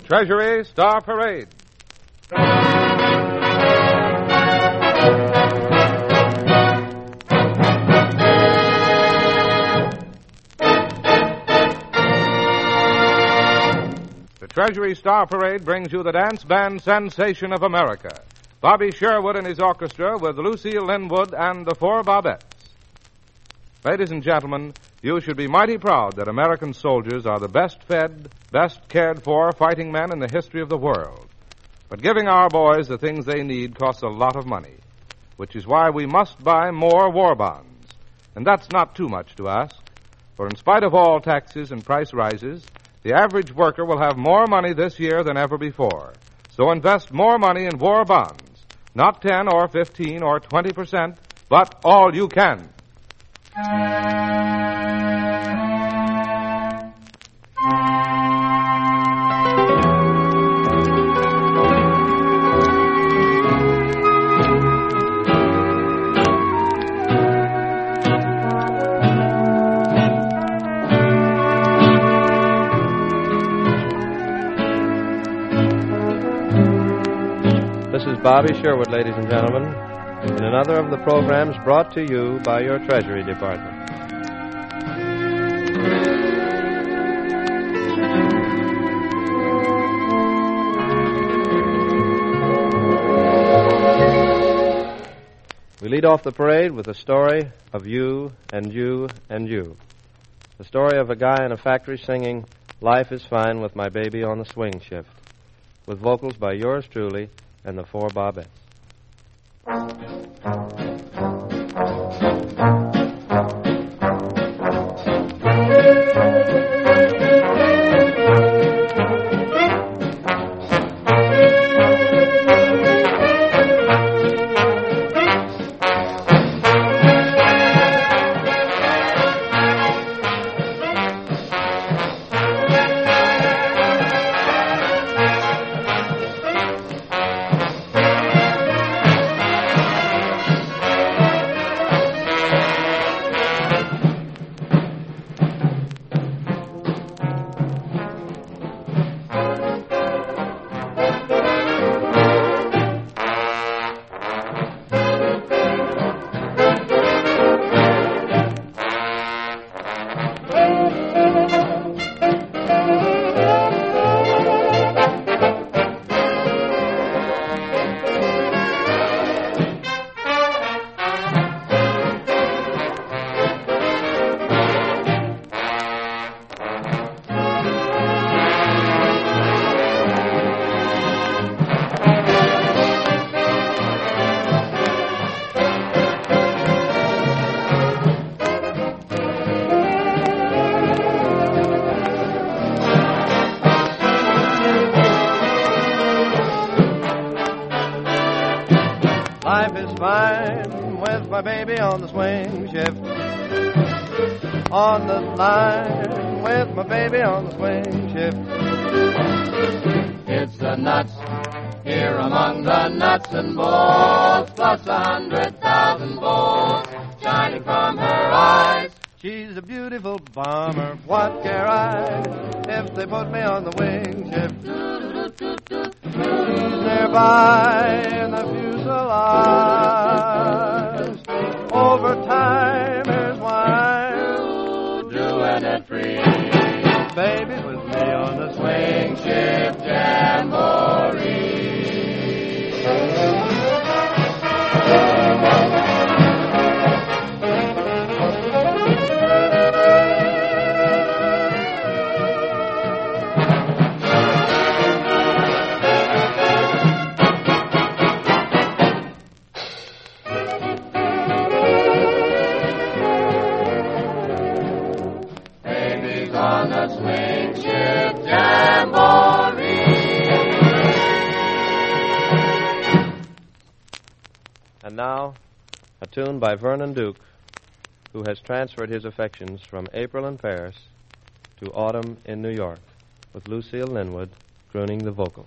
Treasury Star Parade. The Treasury Star Parade brings you the dance band sensation of America, Bobby Sherwood and his orchestra with Lucille Linwood and the Four Bobettes. Ladies and gentlemen, you should be mighty proud that American soldiers are the best fed, best cared for fighting men in the history of the world. But giving our boys the things they need costs a lot of money, which is why we must buy more war bonds. And that's not too much to ask, for in spite of all taxes and price rises, the average worker will have more money this year than ever before. So invest more money in war bonds, not 10 or 15 or 20%, but all you can. This is Bobby Sherwood, ladies and gentlemen, in another of the programs brought to you by your Treasury Department. We lead off the parade with the story of you and you and you. The story of a guy in a factory singing "Life is Fine with My Baby on the Swing Shift," with vocals by yours truly and the Four Bobettes. Life is fine with my baby on the swing shift. On the line with my baby on the swing shift. It's the nuts, here among the nuts and bolts, plus 100,000 volts shining from her eyes. She's a beautiful bomber, what care I if they put me on the wing shift? Nearby in the fuselage, overtime is why I'm doing it free. Baby's with me on the swing Shift jamboree. Baby's on the swing shift jamboree. And now, a tune by Vernon Duke, who has transferred his affections from April in Paris to Autumn in New York, with Lucille Linwood crooning the vocal.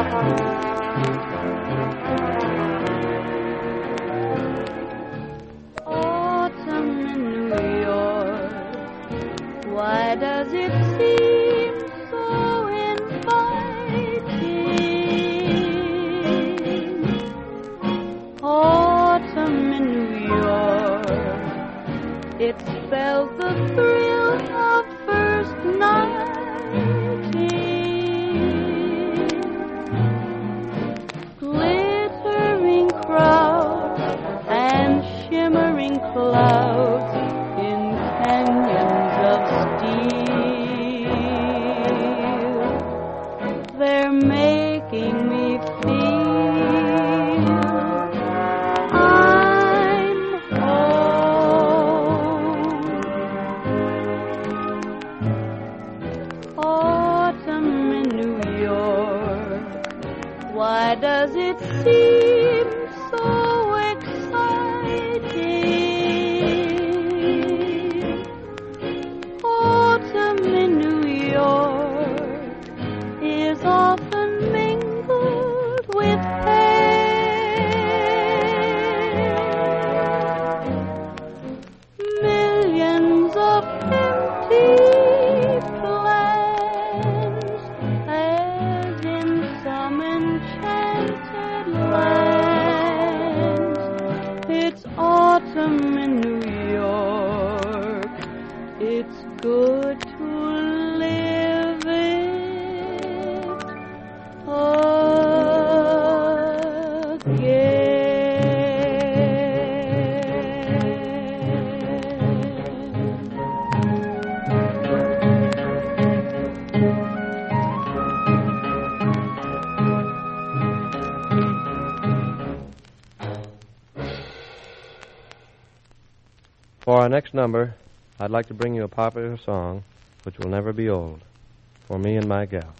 Autumn in New York, why does it seem so inviting? Autumn in New York, it spells the thrill of first nighting. Glittering crowds and shimmering clouds in canyons of steel. They're making me feel I'm home. Autumn in New York, why does it seem so exciting? Autumn in New York is often mingled with pain. Millions of empty plans, as in some enchanted lands. It's autumn in New York. It's good to live it For our next number, I'd like to bring you a popular song which will never be old, For Me and My Gal.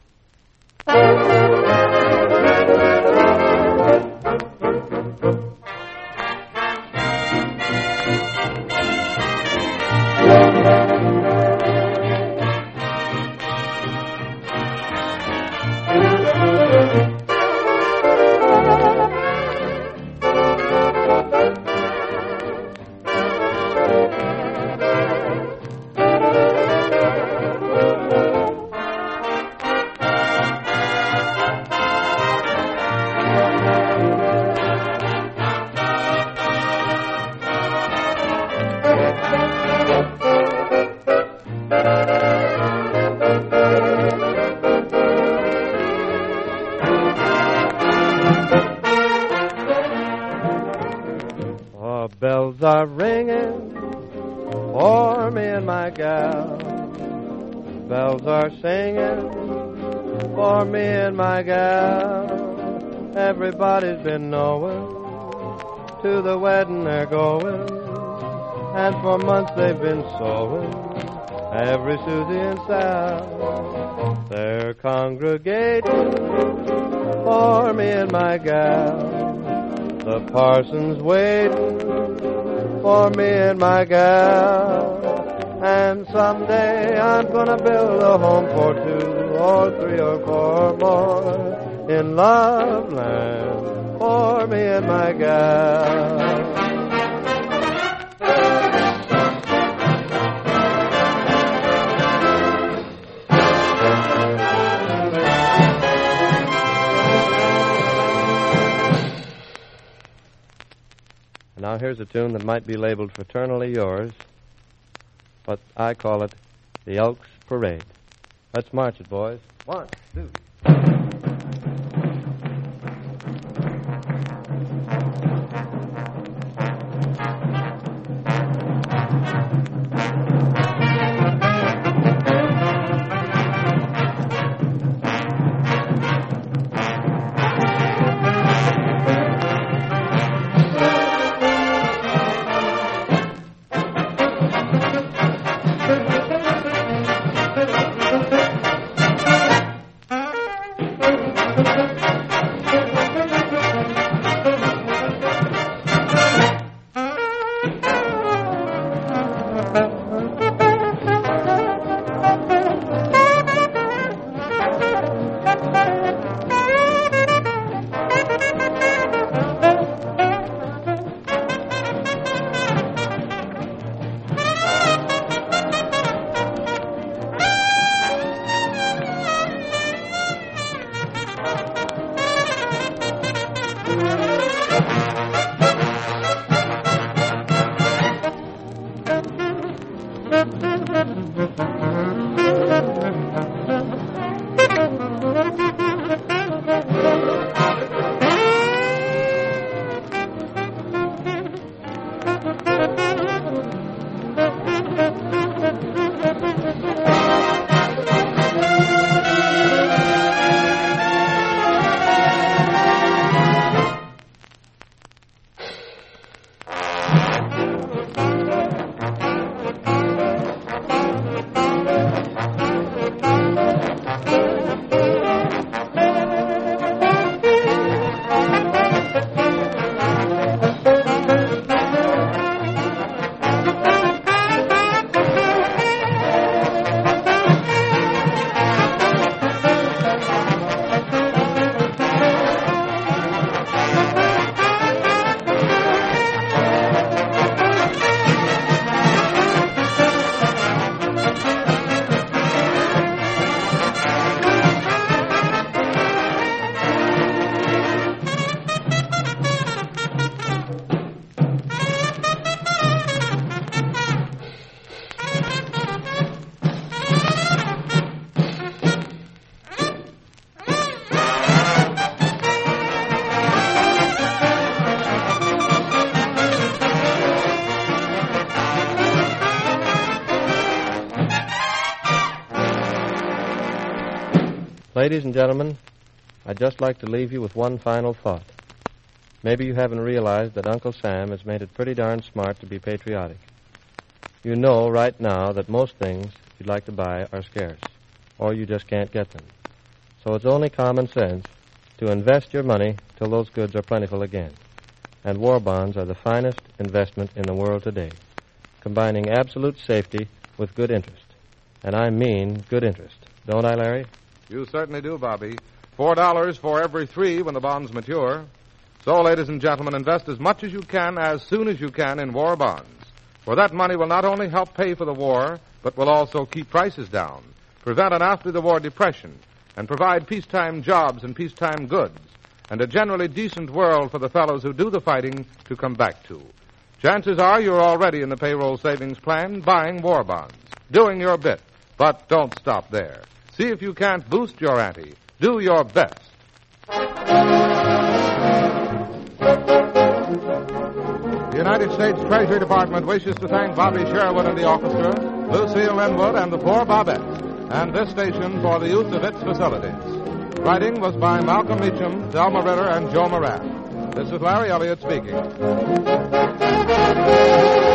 Bells are ringing for me and my gal. Bells are singing for me and my gal. Everybody's been knowing to the wedding they're going, and for months they've been sewing every Susie and Sal. They're congregating for me and my gal. The parson's waiting for me and my gal. And someday I'm gonna build a home for 2 or 3 or 4 more in Loveland for me and my gal. Now here's a tune that might be labeled fraternally yours, but I call it the Elks Parade. Let's march it, boys. 1, 2. Ladies and gentlemen, I'd just like to leave you with one final thought. Maybe you haven't realized that Uncle Sam has made it pretty darn smart to be patriotic. You know right now that most things you'd like to buy are scarce, or you just can't get them. So it's only common sense to invest your money till those goods are plentiful again. And war bonds are the finest investment in the world today, combining absolute safety with good interest. And I mean good interest. Don't I, Larry? You certainly do, Bobby. $4 for every 3 when the bonds mature. So, ladies and gentlemen, invest as much as you can as soon as you can in war bonds. For that money will not only help pay for the war, but will also keep prices down, prevent an after-the-war depression, and provide peacetime jobs and peacetime goods, and a generally decent world for the fellows who do the fighting to come back to. Chances are you're already in the payroll savings plan buying war bonds, doing your bit. But don't stop there. See if you can't boost your ante. Do your best. The United States Treasury Department wishes to thank Bobby Sherwood and the orchestra, Lucille Linwood and the 4 Bobettes, and this station for the use of its facilities. Writing was by Malcolm Meacham, Thelma Ritter, and Joe Moran. This is Larry Elliott speaking.